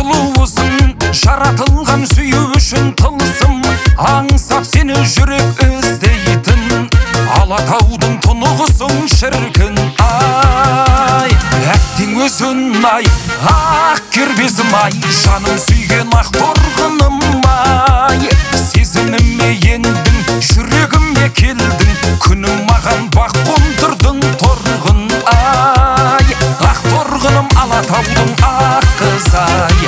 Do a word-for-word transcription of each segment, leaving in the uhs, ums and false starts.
сұлуысың, жаратылған сүю үшін тылсым, аңсап сені жүрек іздейтін, Алатаудың тұнығысың шіркін. Ай, әттең өзін ай, ақ кербезім ай, жаным сүйген ақ торғыным ай. Сезіміме ендің, жүрегіме келдің, күнім маған бақ қондырдың торғын ай. Ақ торғыным Алатаудың ақ қыз ай.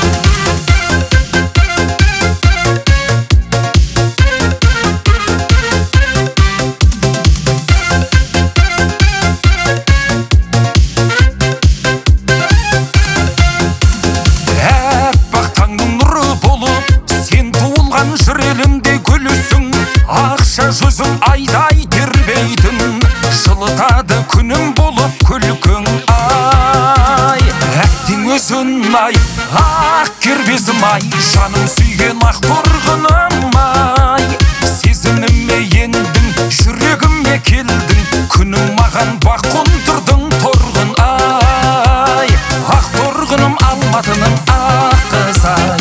Жүрелімде гүлісің, ақша жүзің айдай тербейтін, жылытады күнім болып күлкің ай. Әттең өзін ай, ақ кербезім ай, жаным сүйген ақ торғыным ай. Сезіміме ендің, жүрегіме келдің, күнім маған бақ қондырдың торғын ай. Ақ торғыным Алматының ақ қыз ай.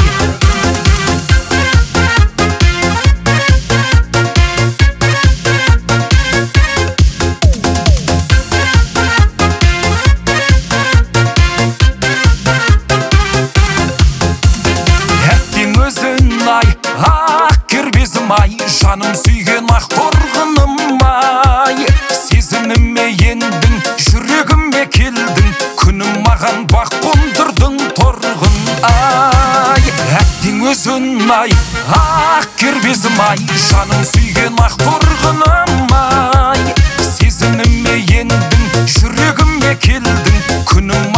Ай, ақ кербезім ай, жаным сүйген ақ торғыным ай. Сезіміме ендің, жүрегіме келдің, күнім маған бақ қондырдың торғын ай. Әттең өзін ай, ақ кербезім ай, жаным сүйген ақ торғыным ай. Сезіміме ендің, жүрегіме келдің, күнім